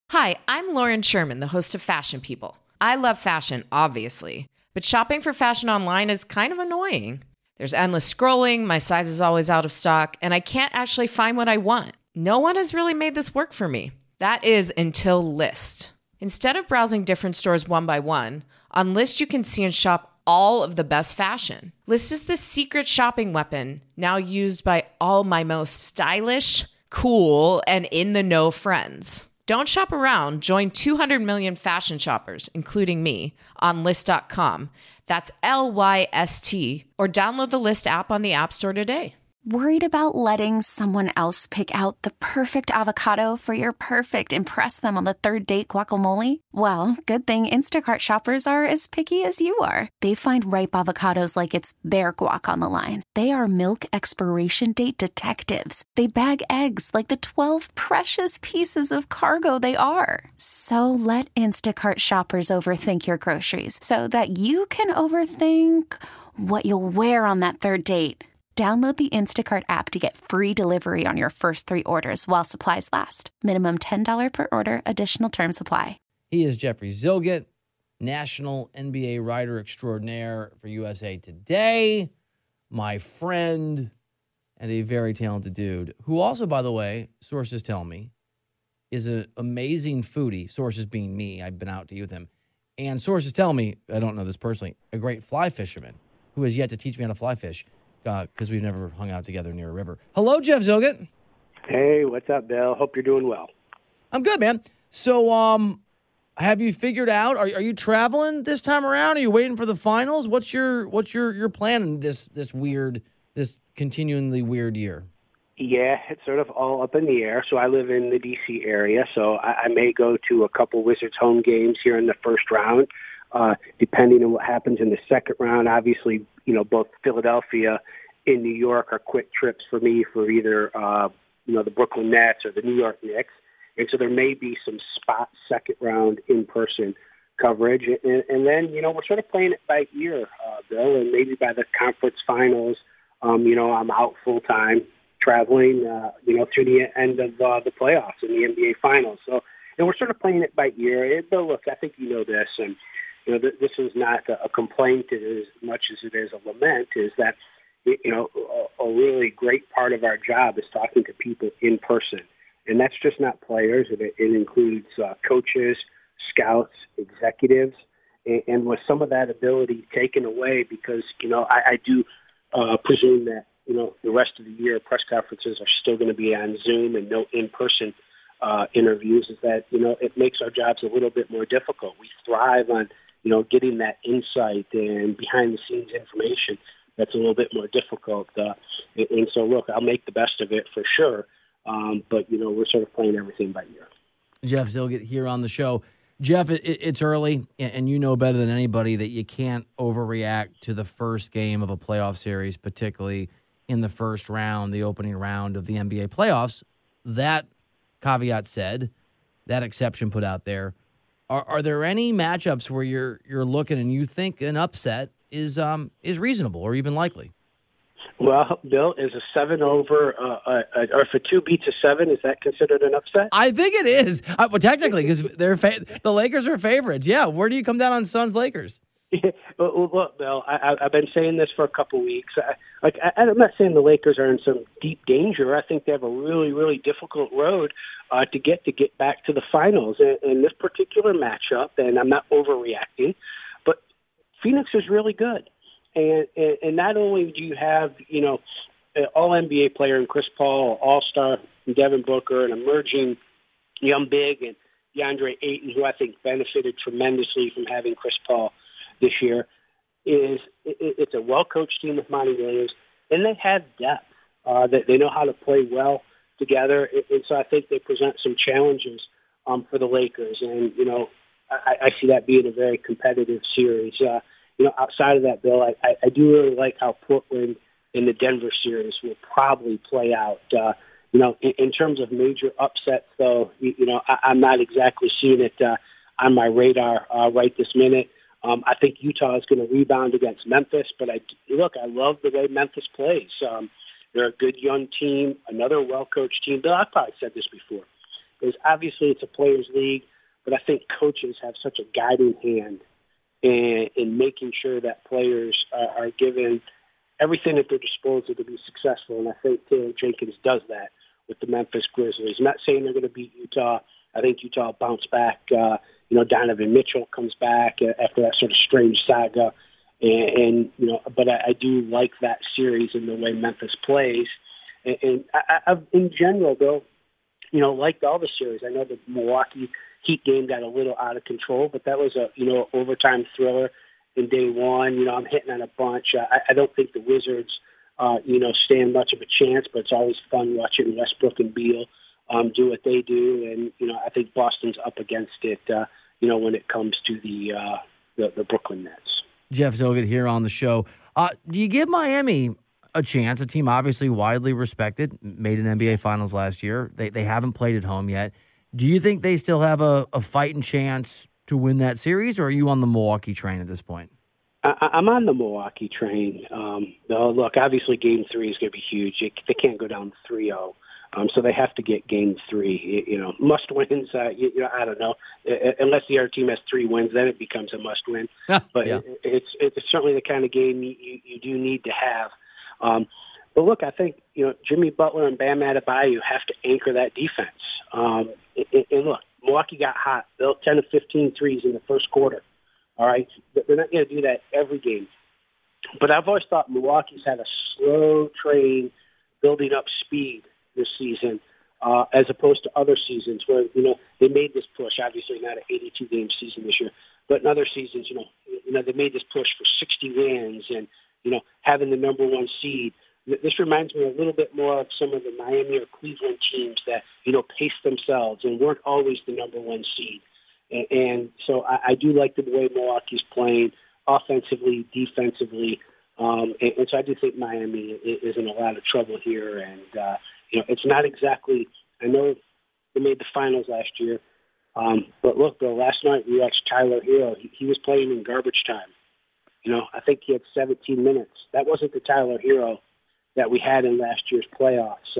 Hi, I'm Lauren Sherman, the host of Fashion People. I love fashion, obviously, but shopping for fashion online is kind of annoying. There's endless scrolling, my size is always out of stock, and I can't actually find what I want. No one has really made this work for me. That is until Lyst. Instead of browsing different stores one by one, on Lyst you can see and shop all of the best fashion. Lyst is the secret shopping weapon now used by all my most stylish, cool, and in-the-know friends. Don't shop around. Join 200 million fashion shoppers, including me, on Lyst.com. That's Lyst, or download the Lyst app on the App Store today. Worried about letting someone else pick out the perfect avocado for your perfect impress them on the third date guacamole? Well, good thing Instacart shoppers are as picky as you are. They find ripe avocados like it's their guac on the line. They are milk expiration date detectives. They bag eggs like the 12 precious pieces of cargo they are. So let Instacart shoppers overthink your groceries so that you can overthink what you'll wear on that third date. Download the Instacart app to get free delivery on your first 3 orders while supplies last. Minimum $10 per order. Additional terms apply. He is Jeffrey Zilgett, national NBA writer extraordinaire for USA Today, my friend, and a very talented dude, who also, by the way, sources tell me, is an amazing foodie, sources being me. I've been out to eat with him. And sources tell me, I don't know this personally, a great fly fisherman who has yet to teach me how to fly fish. Because we've never hung out together near a river. Hello, Jeff Zilgett. Hey, what's up, Bill? Hope you're doing well. I'm good, man. So, have you figured out? Are you traveling this time around? Are you waiting for the finals? What's your plan this continually weird year? Yeah, it's sort of all up in the air. So I live in the D.C. area, so I may go to a couple Wizards home games here in the first round. Depending on what happens in the second round, obviously, both Philadelphia and New York are quick trips for me for either, the Brooklyn Nets or the New York Knicks. And so there may be some spot second round in-person coverage. And then, we're sort of playing it by ear, Bill, and maybe by the conference finals, I'm out full time traveling, through the end of the playoffs and the NBA finals. So, and we're sort of playing it by ear. But look, I think you know this, and this is not a complaint as much as it is a lament, is that, a really great part of our job is talking to people in person. And that's just not players. It includes coaches, scouts, executives. And with some of that ability taken away, because, I do presume that, the rest of the year press conferences are still going to be on Zoom and no in-person interviews, is that, it makes our jobs a little bit more difficult. We thrive on getting that insight and behind-the-scenes information that's a little bit more difficult. And so, look, I'll make the best of it for sure. But, we're sort of playing everything by ear. Jeff Zilgett here on the show. Jeff, it's early, and you know better than anybody that you can't overreact to the first game of a playoff series, particularly in the first round, the opening round of the NBA playoffs. That caveat said, that exception put out there, are there any matchups where you're looking and you think an upset is reasonable or even likely? Well, Bill, is a 7 over, or if a 2 beats a 7, is that considered an upset? I think it is. Well, technically, because the Lakers are favorites. Yeah, where do you come down on Suns-Lakers? Well, look, Bill, I've been saying this for a couple weeks. I'm not saying the Lakers are in some deep danger. I think they have a really, really difficult road to get back to the finals. In this particular matchup, and I'm not overreacting, but Phoenix is really good. And not only do you have, an all-NBA player in Chris Paul, all-star Devin Booker, an emerging young big, and DeAndre Ayton, who I think benefited tremendously from having Chris Paul this year, it's a well-coached team with Monty Williams, and they have depth. That they know how to play well together, and so I think they present some challenges for the Lakers. And, I see that being a very competitive series. Outside of that, Bill, I do really like how Portland in the Denver series will probably play out. In terms of major upsets, though, I'm not exactly seeing it on my radar right this minute. I think Utah is going to rebound against Memphis, but I love the way Memphis plays. They're a good young team, another well-coached team. Bill, I've probably said this before. Because obviously it's a players' league, but I think coaches have such a guiding hand in making sure that players are given everything at their disposal to be successful. And I think Taylor Jenkins does that with the Memphis Grizzlies. I'm not saying they're going to beat Utah. I think Utah bounce back. Donovan Mitchell comes back after that sort of strange saga. But I do like that series and the way Memphis plays. And I've, in general, though, liked all the series. I know the Milwaukee Heat game got a little out of control, but that was a overtime thriller in day one. I'm hitting on a bunch. I don't think the Wizards, stand much of a chance, but it's always fun watching Westbrook and Beal do what they do. And, I think Boston's up against it, when it comes to the Brooklyn Nets. Jeff Zillgitt here on the show. Do you give Miami a chance? A team obviously widely respected, made an NBA Finals last year. They haven't played at home yet. Do you think they still have a fighting chance to win that series, or are you on the Milwaukee train at this point? I'm on the Milwaukee train. Look, obviously Game 3 is going to be huge. They can't go down 3-0. So they have to get Game 3. Must wins. I don't know. Unless the other team has 3 wins, then it becomes a must win. But yeah. It's certainly the kind of game you do need to have. But look, I think Jimmy Butler and Bam Adebayo have to anchor that defense. And look, Milwaukee got hot. Built 10 of 15 threes in the first quarter. All right, they're not going to do that every game. But I've always thought Milwaukee's had a slow train building up speed this season, as opposed to other seasons where they made this push. Obviously, not an 82-game season this year, but in other seasons, they made this push for 60 wins and having the number 1 seed. This reminds me a little bit more of some of the Miami or Cleveland teams that paced themselves and weren't always the number 1 seed. And so I do like the way Milwaukee's playing offensively, defensively. And so I do think Miami is in a lot of trouble here. And, it's not exactly – I know they made the finals last year. But look, Bill, last night we watched Tyler Hero. He was playing in garbage time. I think he had 17 minutes. That wasn't the Tyler Hero that we had in last year's playoffs,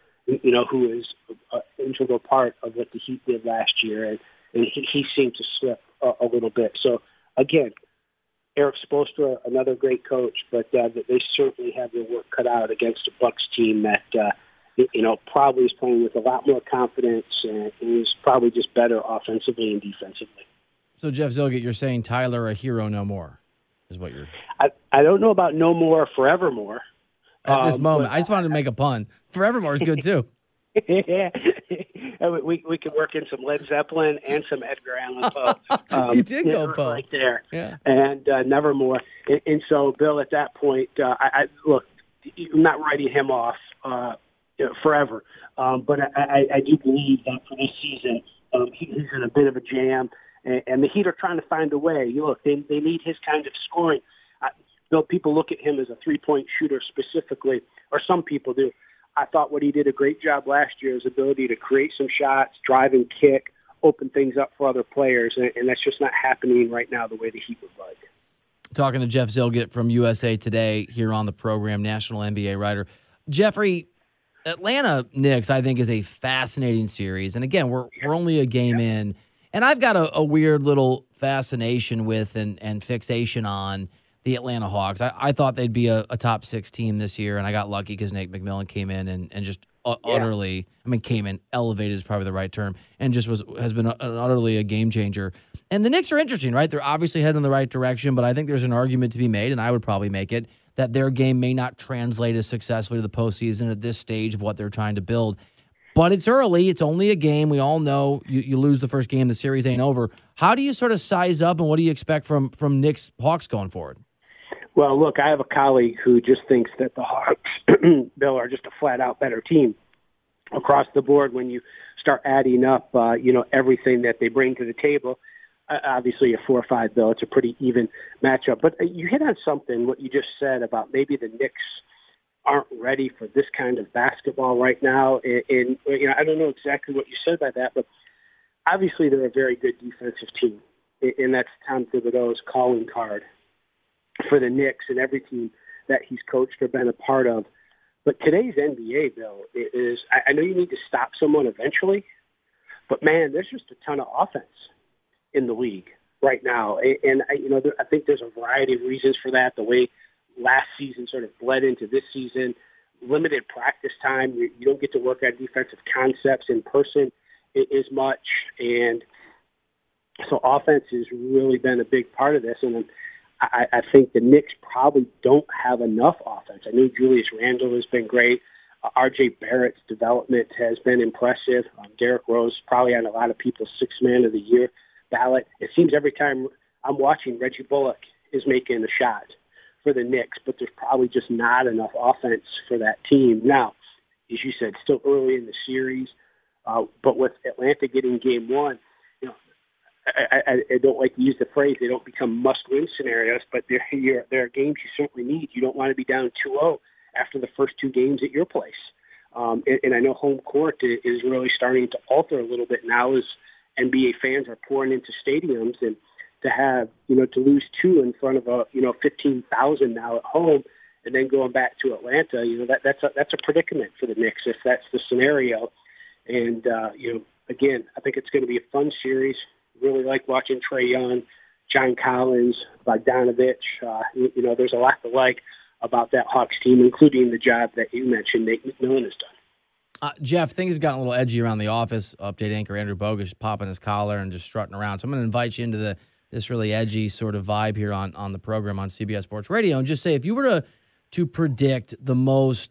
who is an integral part of what the Heat did last year. And he seemed to slip a little bit. So, again, Eric Spoelstra, another great coach, but they certainly have their work cut out against a Bucks team that, probably is playing with a lot more confidence and is probably just better offensively and defensively. So, Jeff Zillgitt, you're saying Tyler a hero no more is what you're... I don't know about no more forevermore. At this moment, I just wanted to make a pun. Forevermore is good, too. Yeah. We could work in some Led Zeppelin and some Edgar Allan Poe. You did go Poe. Right there. Yeah. And Nevermore. And so, Bill, at that point, look, I'm not writing him off forever. But I do believe that for this season, he's in a bit of a jam. And the Heat are trying to find a way. Look, they need his kind of scoring. Bill, people look at him as a three-point shooter specifically, or some people do. I thought what he did a great job last year, his ability to create some shots, drive and kick, open things up for other players, and that's just not happening right now the way the Heat would like. Talking to Jeff Zillgitt from USA Today here on the program, national NBA writer. Jeffrey, Atlanta Knicks, I think, is a fascinating series. And again, we're only a game in, and I've got a weird little fascination with and fixation on the Atlanta Hawks. I thought they'd be a top 6 team this year, and I got lucky because Nate McMillan came in and just utterly, came in, elevated is probably the right term, and just has been utterly a game changer. And the Knicks are interesting, right? They're obviously heading in the right direction, but I think there's an argument to be made, and I would probably make it, that their game may not translate as successfully to the postseason at this stage of what they're trying to build. But it's early. It's only a game. We all know you lose the first game, the series ain't over. How do you sort of size up, and what do you expect from Knicks Hawks going forward? Well, look, I have a colleague who just thinks that the Hawks, Bill, are just a flat-out better team across the board when you start adding up, everything that they bring to the table. Obviously, a 4-5, Bill, it's a pretty even matchup. But you hit on something, what you just said about maybe the Knicks aren't ready for this kind of basketball right now. And I don't know exactly what you said by that, but obviously they're a very good defensive team, and that's Tom Thibodeau's calling card for the Knicks and every team that he's coached or been a part of. But today's NBA, Bill, is I know you need to stop someone eventually, But man, there's just a ton of offense in the league right now, and I think there's a variety of reasons for that. The way last season sort of bled into this season, limited practice time. You don't get to work on defensive concepts in person as much, and so offense has really been a big part of this. And I think the Knicks probably don't have enough offense. I know Julius Randle has been great. R.J. Barrett's development has been impressive. Derrick Rose probably on a lot of people's Sixth Man of the Year ballot. It seems every time I'm watching, Reggie Bullock is making a shot for the Knicks, but there's probably just not enough offense for that team. Now, as you said, still early in the series, but with Atlanta getting game one, I don't like to use the phrase they don't become must-win scenarios, but there are games you certainly need. You don't want to be down 2-0 after the first two games at your place. And I know home court is really starting to alter a little bit now as NBA fans are pouring into stadiums, and to have, to lose two in front of 15,000 now at home and then going back to Atlanta, that's a predicament for the Knicks if that's the scenario. And, again, I think it's going to be a fun series. Really like watching Trae Young, John Collins, Bogdanovich. There's a lot to like about that Hawks team, including the job that you mentioned Nate McMillan has done. Jeff, things have gotten a little edgy around the office. Update anchor Andrew Bogusch popping his collar and just strutting around. So I'm going to invite you into this really edgy sort of vibe here on the program on CBS Sports Radio, and just say, if you were to predict the most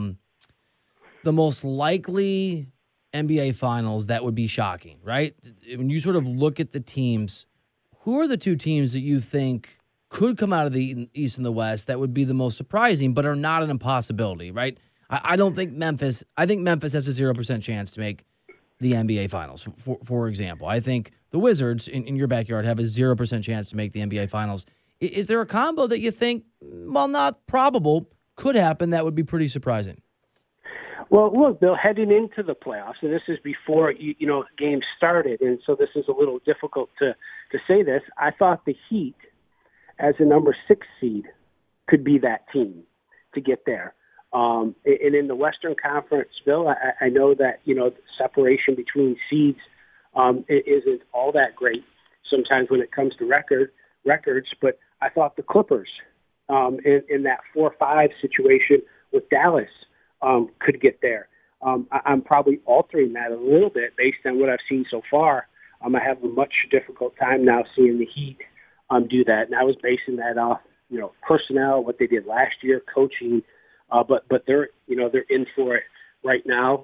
likely NBA Finals, that would be shocking, right? When you sort of look at the teams, who are the two teams that you think could come out of the East and the West that would be the most surprising, but are not an impossibility, right? I don't think Memphis. I think Memphis has a 0% chance to make the NBA Finals, for example. I think the Wizards in your backyard have a 0% chance to make the NBA Finals. Is there a combo that you think, while not probable, could happen that would be pretty surprising? Well, look, Bill, heading into the playoffs, and this is before games started, and so this is a little difficult to say this. I thought the Heat, as a number 6 seed, could be that team to get there. And in the Western Conference, Bill, I know that the separation between seeds isn't all that great sometimes when it comes to records. But I thought the Clippers in that 4-5 situation with Dallas could get there. I'm probably altering that a little bit based on what I've seen so far. I have a much difficult time now seeing the Heat do that, and I was basing that off personnel, what they did last year, coaching. But they're in for it right now.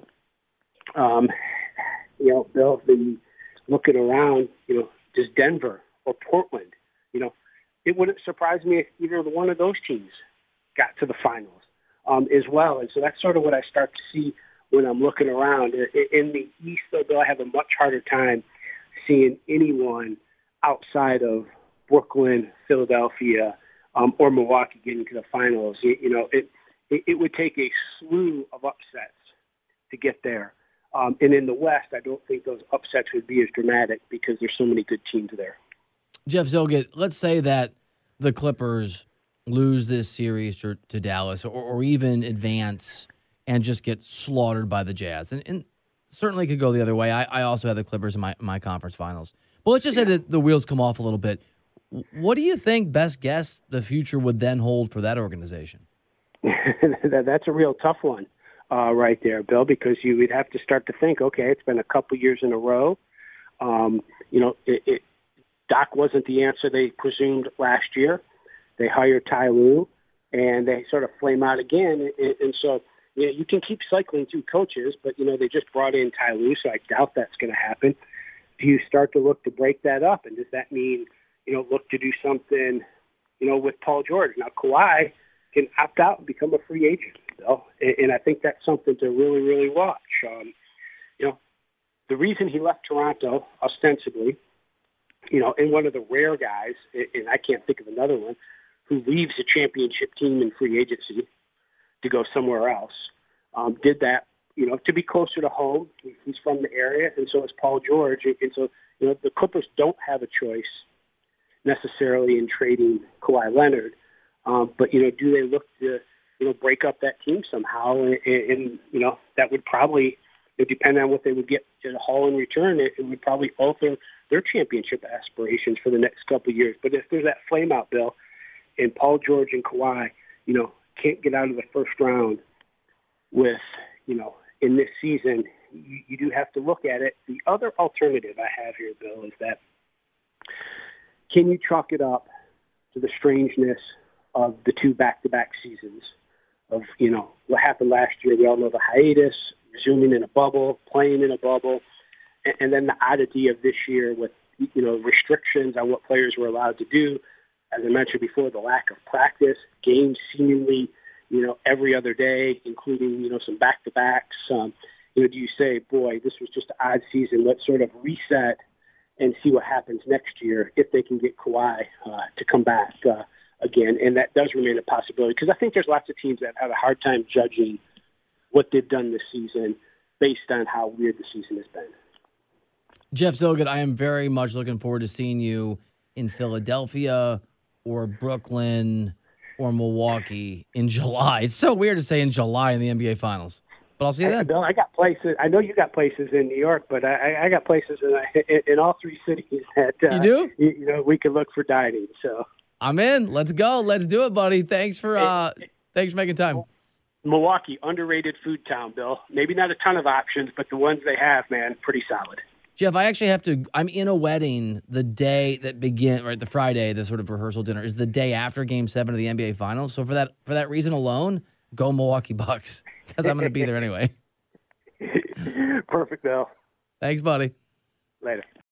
Bill, looking around, does Denver or Portland, it wouldn't surprise me if either one of those teams got to the finals as well. And so that's sort of what I start to see when I'm looking around. In the East, though, Bill, I have a much harder time seeing anyone outside of Brooklyn, Philadelphia, or Milwaukee getting to the finals. It would take a slew of upsets to get there. And in the West, I don't think those upsets would be as dramatic because there's so many good teams there. Jeff Zillgitt, let's say that the Clippers lose this series to Dallas or even advance and just get slaughtered by the Jazz. And certainly could go the other way. I also have the Clippers in my conference finals. But let's just say that the wheels come off a little bit. What do you think, best guess, the future would then hold for that organization? That's a real tough one right there, Bill, because you would have to start to think, okay, it's been a couple years in a row. Doc wasn't the answer they presumed last year. They hired Ty Lue, and they sort of flame out again. And so you can keep cycling through coaches, but, they just brought in Ty Lue, so I doubt that's going to happen. Do you start to look to break that up? And does that mean, look to do something, with Paul George? Now, Kawhi can opt out and become a free agent, Bill. And I think that's something to really, really watch. The reason he left Toronto, ostensibly, and one of the rare guys, and I can't think of another one, who leaves a championship team in free agency to go somewhere else, did that, to be closer to home. He's from the area, and so is Paul George. And so, the Clippers don't have a choice necessarily in trading Kawhi Leonard. But, do they look to, break up that team somehow? And that would probably depending on what they would get to haul in return, it would probably alter their championship aspirations for the next couple of years. But if there's that flame out, Bill, and Paul George and Kawhi, can't get out of the first round with, in this season, you do have to look at it. The other alternative I have here, Bill, is that can you chalk it up to the strangeness of the two back-to-back seasons of, what happened last year? We all know the hiatus, resuming in a bubble, playing in a bubble, and then the oddity of this year with, restrictions on what players were allowed to do. As I mentioned before, the lack of practice, games seemingly, every other day, including, some back-to-backs. Do you say, boy, this was just an odd season. Let's sort of reset and see what happens next year if they can get Kawhi to come back again. And that does remain a possibility because I think there's lots of teams that have a hard time judging what they've done this season based on how weird the season has been. Jeff Zillgitt, I am very much looking forward to seeing you in Philadelphia or Brooklyn or Milwaukee in July. It's so weird to say in July in the NBA Finals. But I'll see you then. Bill, I got places. I know you got places in New York, but I got places in all three cities that you do. We can look for dining. So I'm in. Let's go. Let's do it, buddy. Thanks for making time. Milwaukee, underrated food town, Bill. Maybe not a ton of options, but the ones they have, man, pretty solid. Jeff, I actually I'm in a wedding the day that the Friday, the sort of rehearsal dinner, is the day after Game 7 of the NBA Finals. So for that reason alone, go Milwaukee Bucks, because I'm going to be there anyway. Perfect, Bill. Thanks, buddy. Later.